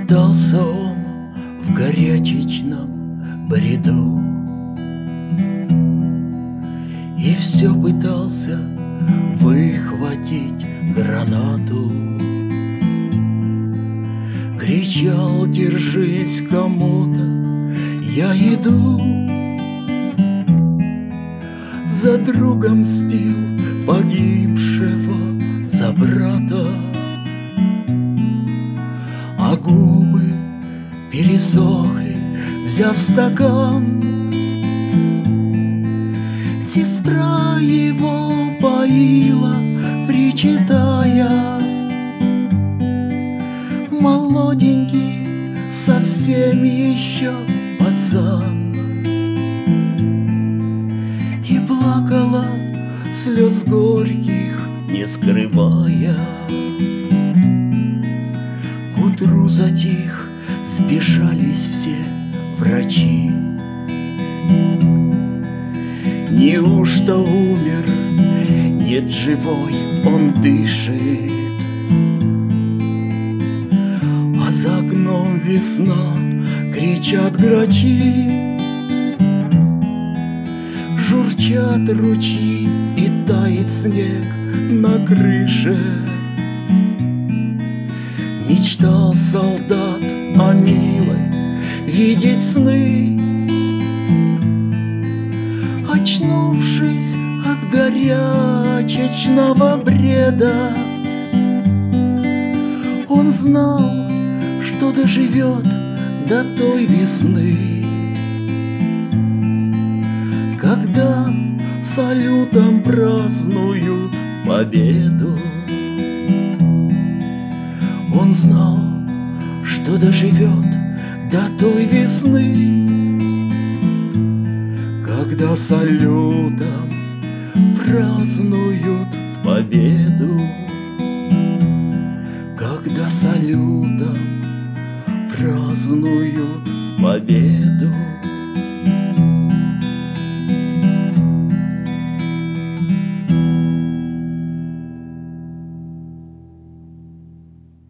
Метался он в горячечном бреду и все пытался выхватить гранату. Кричал: держись, кому-то я иду. За друга мстил, погибшего за брата, а губы пересохли, взяв стакан. Сестра его поила, причитая: молоденький, совсем еще пацан. И плакала, слез горьких не скрывая. К утру затих, сбежались все врачи. Неужто умер? Нет, живой он дышит. А за окном весна, кричат грачи. Журчат ручьи и тает снег на крыше. Мечтал солдат о милой, видеть сны. Очнувшись от горячечного бреда, он знал, что доживет до той весны, когда салютом празднуют победу. Он знал, что доживет до той весны, когда салютом празднуют победу. Когда салютом празднуют победу.